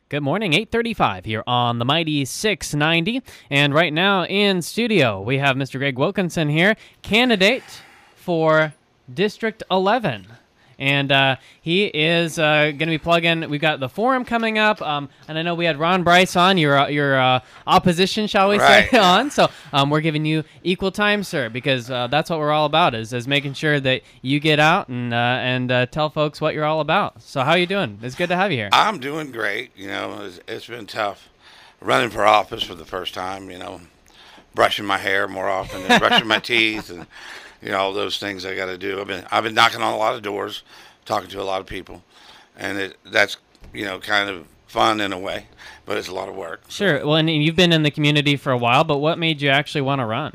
Good morning, 8:35 here on the Mighty 690. And right now in studio, we have Mr. Greg Wilkinson here, candidate for District 11. And he is going to be plugging. We've got the forum coming up, and I know we had Ron Bryce on, your opposition, shall we say, on. So we're giving you equal time, sir, because that's what we're all about, is making sure that you get out and tell folks what you're all about. So how are you doing? It's good to have you here. I'm doing great. You know, it's been tough running for office for the first time, you know, brushing my hair more often and brushing my teeth and all those things I got to do. I've been knocking on a lot of doors, talking to a lot of people, and that's kind of fun in a way, but it's a lot of work. Sure. Well, and you've been in the community for a while, but what made you actually want to run?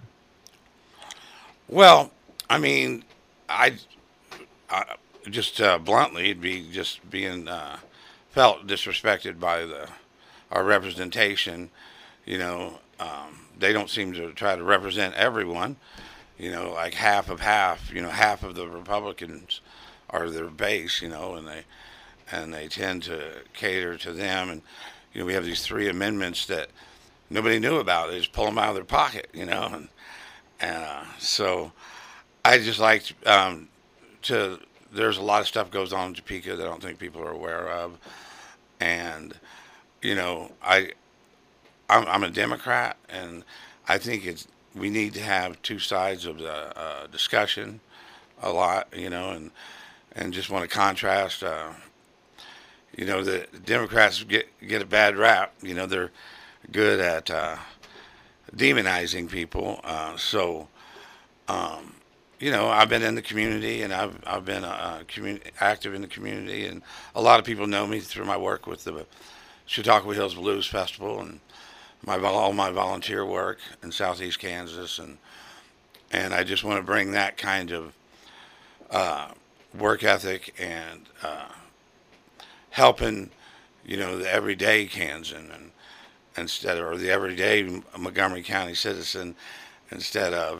Well, I mean, I just bluntly, it'd be just being felt disrespected by our representation. They don't seem to try to represent everyone. Like half of half. Half of the Republicans are their base. And they tend to cater to them. And we have these 3 amendments that nobody knew about. They just pull them out of their pocket. And so I just like to. There's a lot of stuff goes on in Topeka that I don't think people are aware of. And I'm a Democrat, and I think we need to have 2 sides of the discussion a lot, and just want to contrast. The Democrats get a bad rap. They're good at demonizing people. I've been in the community, and I've been active in the community, and a lot of people know me through my work with the Chautauqua Hills Blues Festival and all my volunteer work in Southeast Kansas, and I just want to bring that kind of work ethic and helping the everyday Kansan or the everyday Montgomery County citizen instead of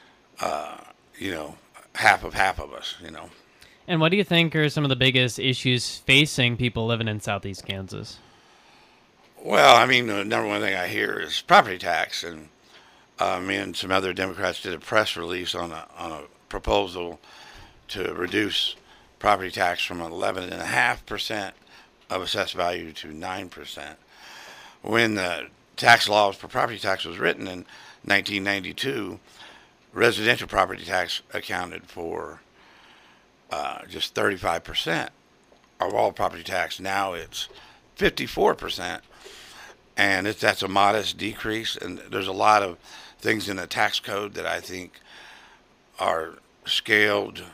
half of us. And what do you think are some of the biggest issues facing people living in Southeast Kansas? Well, I mean, the number one thing I hear is property tax, and me and some other Democrats did a press release on a proposal to reduce property tax from 11.5% of assessed value to 9%. When the tax laws for property tax was written in 1992, residential property tax accounted for just 35% of all property tax. Now it's 54%. And that's a modest decrease, and there's a lot of things in the tax code that I think are scaled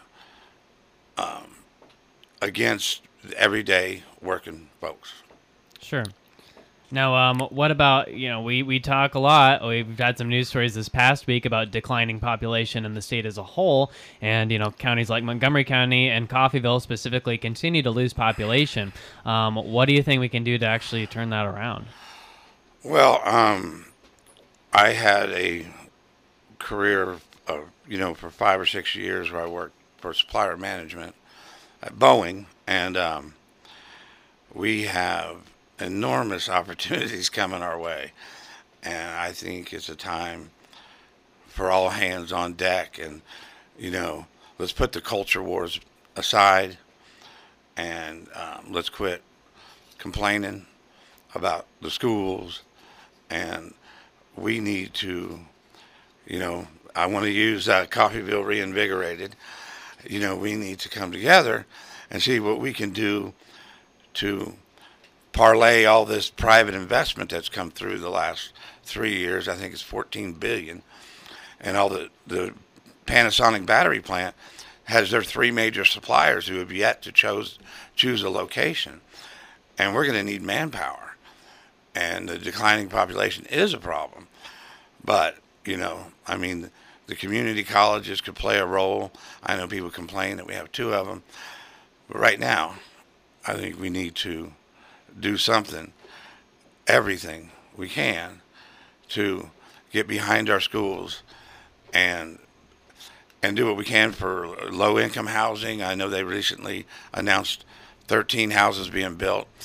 against everyday working folks. Sure. Now, what about, we talk a lot, we've had some news stories this past week about declining population in the state as a whole, and, counties like Montgomery County and Coffeyville specifically continue to lose population. What do you think we can do to actually turn that around? Well, I had a career of, for 5 or 6 years where I worked for supplier management at Boeing, and we have enormous opportunities coming our way. And I think it's a time for all hands on deck, and, let's put the culture wars aside, and let's quit complaining about the schools. And we need to, I want to use Coffeyville Reinvigorated. We need to come together and see what we can do to parlay all this private investment that's come through the last 3 years. I think it's $14 billion. And all the Panasonic battery plant has their 3 major suppliers who have yet to choose a location. And we're going to need manpower. And the declining population is a problem. But, the community colleges could play a role. I know people complain that we have 2 of them. But right now, I think we need to do something, everything we can, to get behind our schools and do what we can for low-income housing. I know they recently announced 13 houses being built.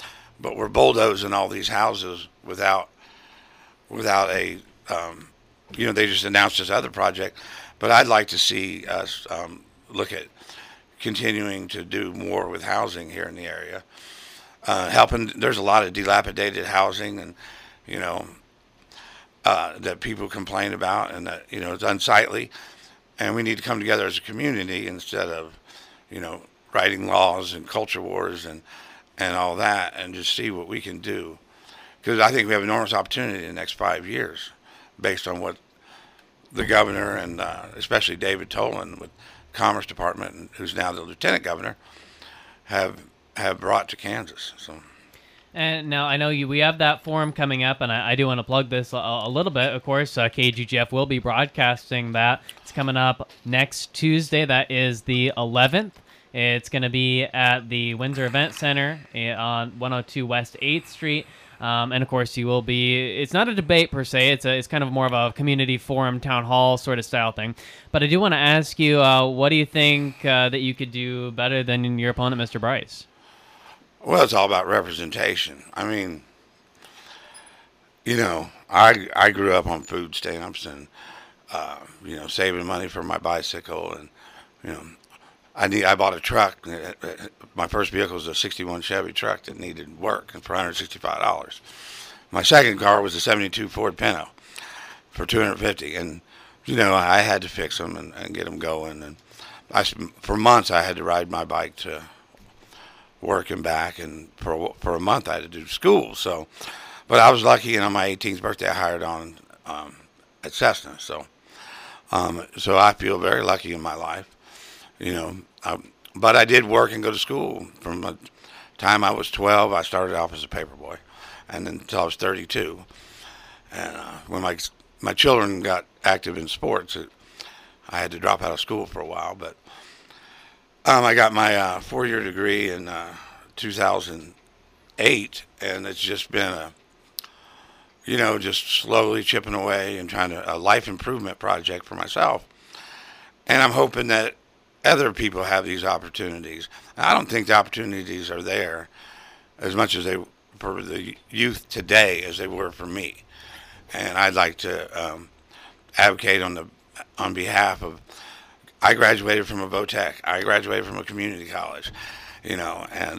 but we're bulldozing all these houses without a, they just announced this other project. But I'd like to see us look at continuing to do more with housing here in the area. Helping, there's a lot of dilapidated housing, and that people complain about, and that it's unsightly, and we need to come together as a community instead of writing laws and culture wars and all that, and just see what we can do, because I think we have enormous opportunity in the next 5 years based on what the governor and especially David Tolan with Commerce Department, who's now the lieutenant governor, have brought to Kansas. So. And now I know we have that forum coming up, and I do want to plug this a little bit. Of course, KGGF will be broadcasting that. It's coming up next Tuesday. That is the 11th. It's going to be at the Windsor Event Center on 102 West 8th Street. And of course, you will be. It's not a debate per se. It's kind of more of a community forum, town hall sort of style thing. But I do want to ask you, what do you think that you could do better than your opponent, Mr. Bryce? Well, it's all about representation. I mean, I grew up on food stamps and saving money for my bicycle, and I bought a truck. My first vehicle was a '61 Chevy truck that needed work for $165. My second car was a '72 Ford Pinto for $250, and I had to fix them and get them going. And for months I had to ride my bike to work and back, and for a month I had to do school. So, but I was lucky, and on my 18th birthday I hired on at Cessna. So I feel very lucky in my life. But I did work and go to school from the time I was 12. I started off as a paperboy, and then until I was 32. And when my children got active in sports, I had to drop out of school for a while. But I got my 4-year degree in 2008, and it's just been just slowly chipping away and trying a life improvement project for myself. And I'm hoping that other people have these opportunities. I don't think the opportunities are there as much as they for the youth today as they were for me. And I'd like to advocate on behalf of. I graduated from a VOTEC. I graduated from a community college, and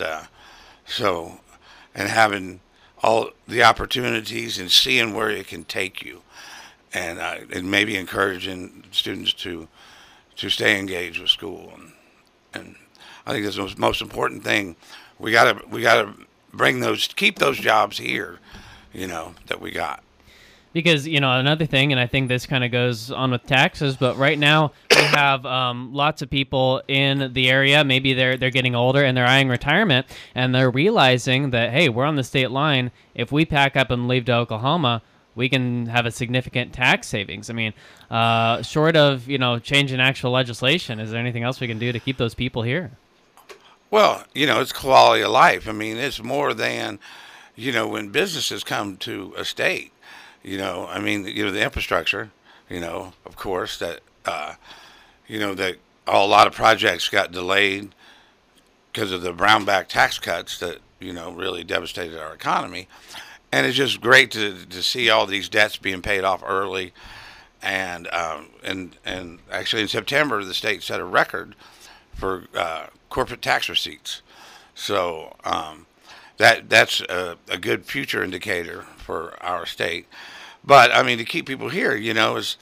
and having all the opportunities and seeing where it can take you, and maybe encouraging students to stay engaged with school, and I think that's the most important thing. We gotta keep those jobs here, that we got. Because, another thing, and I think this kind of goes on with taxes, but right now we have lots of people in the area. Maybe they're getting older and they're eyeing retirement, and they're realizing that, hey, we're on the state line. If we pack up and leave to Oklahoma, we can have a significant tax savings. I mean, short of, changing actual legislation, is there anything else we can do to keep those people here? Well, it's quality of life. I mean, it's more than, when businesses come to a state. The infrastructure, of course, that, that a lot of projects got delayed because of the Brownback tax cuts that, really devastated our economy. And it's just great to see all these debts being paid off early. And actually in September, the state set a record for corporate tax receipts. So that's a good future indicator for our state. But I mean, to keep people here, it's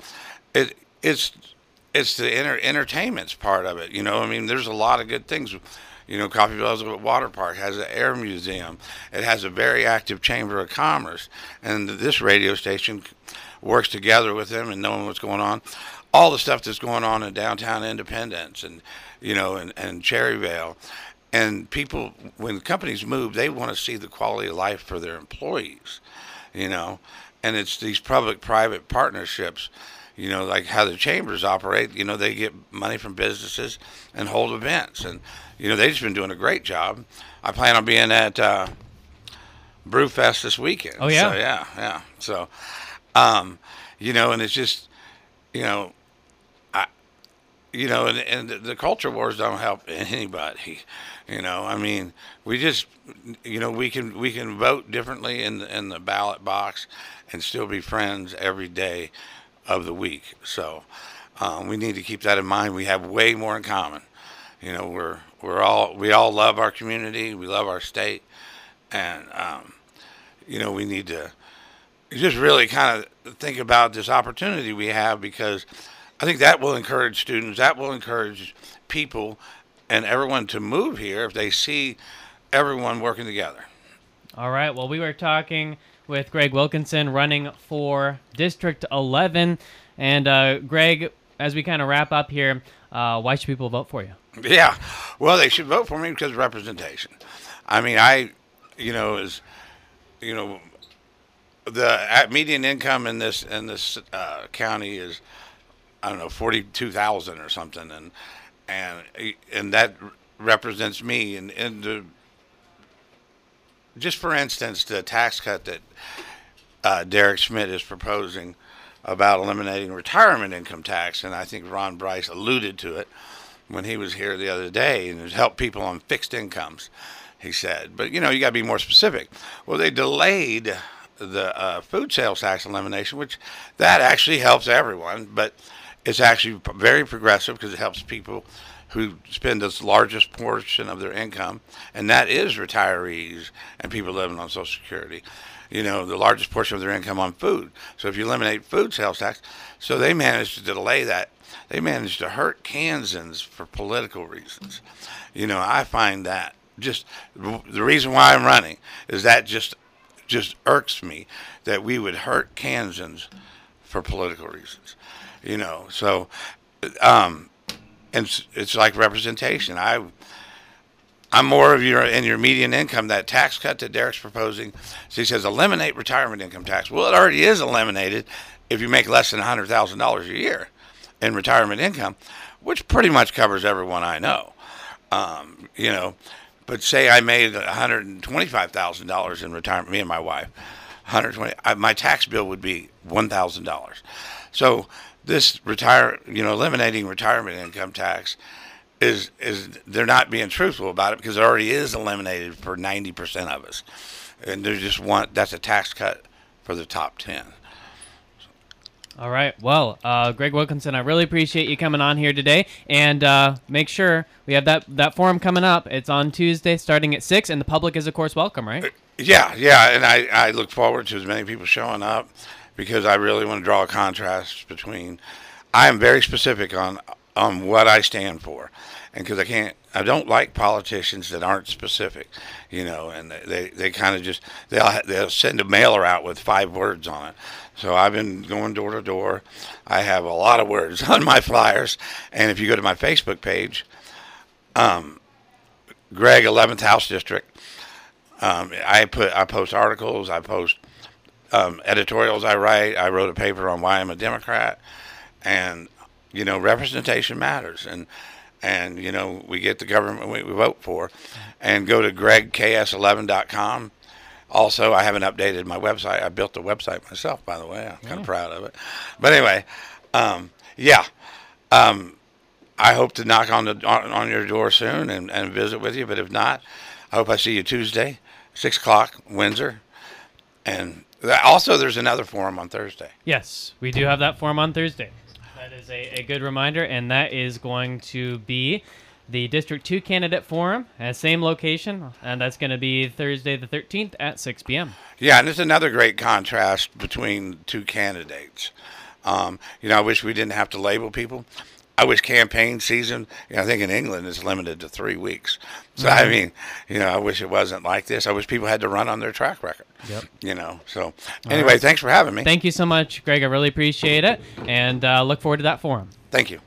the entertainment's part of it. I mean, there's a lot of good things. Coffeyville Water Park has an air museum. It has a very active chamber of commerce, and this radio station works together with them and knowing what's going on. All the stuff that's going on in downtown Independence and and Cherryvale. And people, when companies move, they want to see the quality of life for their employees, And it's these public-private partnerships, like how the chambers operate. They get money from businesses and hold events. And, they've just been doing a great job. I plan on being at Brewfest this weekend. Oh, yeah? So, yeah. So, and it's just, you know, and the culture wars don't help anybody. You know, I mean, we just, you know, we can vote differently in the ballot box and still be friends every day of the week. So we need to keep that in mind. We have way more in common. You know, we all love our community, we love our state, and you know, we need to just really kind of think about this opportunity we have, because I think that will encourage students, that will encourage people and everyone to move here if they see everyone working together. All right. Well, we were talking with Greg Wilkinson, running for District 11. And Greg, as we kind of wrap up here, why should people vote for you? Yeah, well, they should vote for me because of representation. I mean, you know, you know, the median income in this county is, I don't know, 42,000 or something, and that represents me. And just for instance, the tax cut that Derek Schmidt is proposing about eliminating retirement income tax, and I think Ron Bryce alluded to it when he was here the other day, and it helped people on fixed incomes, he said. But, you know, you got to be more specific. Well, they delayed the food sales tax elimination, which that actually helps everyone, but it's actually very progressive because it helps people who spend the largest portion of their income, and that is retirees and people living on Social Security. You know, the largest portion of their income on food. So if you eliminate food sales tax, so they managed to delay that. They managed to hurt Kansans for political reasons. You know, I find that just the reason why I'm running is that just irks me that we would hurt Kansans for political reasons. You know, so and it's like representation. I'm more of your median income. That tax cut that Derek's proposing, so he says eliminate retirement income tax. Well, it already is eliminated if you make less than $100,000 a year in retirement income, which pretty much covers everyone I know. You know, but say I made $125,000 in retirement, me and my wife, my tax bill would be $1,000. So this eliminating retirement income tax is they're not being truthful about it because it already is eliminated for 90% of us, and that's a tax cut for the top 10. All right. Well, Greg Wilkinson, I really appreciate you coming on here today. And make sure we have that forum coming up. It's on Tuesday starting at 6, and the public is, of course, welcome, right? Yeah. And I look forward to as many people showing up because I really want to draw a contrast between – I am very specific on what I stand for. And because I don't like politicians that aren't specific, you know, and they kind of just, they'll send a mailer out with 5 words on it. So I've been going door to door. I have a lot of words on my flyers. And if you go to my Facebook page, Greg 11th House District, I post articles, I post editorials I write. I wrote a paper on why I'm a Democrat. And, you know, representation matters. And you know, we get the government we vote for. And go to gregks11.com. Also, I haven't updated my website. I built the website myself, by the way. I'm kind of proud of it. But anyway, I hope to knock on your door soon and visit with you. But if not, I hope I see you Tuesday, 6 o'clock, Windsor. And also, there's another forum on Thursday. Yes, we do have that forum on Thursday. That is a good reminder, and that is going to be the District 2 Candidate Forum at same location, and that's going to be Thursday the 13th at 6 p.m. Yeah, and it's another great contrast between two candidates. You know, I wish we didn't have to label people. I wish campaign season, you know, I think in England it's limited to 3 weeks. So, I mean, you know, I wish it wasn't like this. I wish people had to run on their track record. Yep. You know, so anyway, Thanks for having me. Thank you so much, Greg. I really appreciate it, and look forward to that forum. Thank you.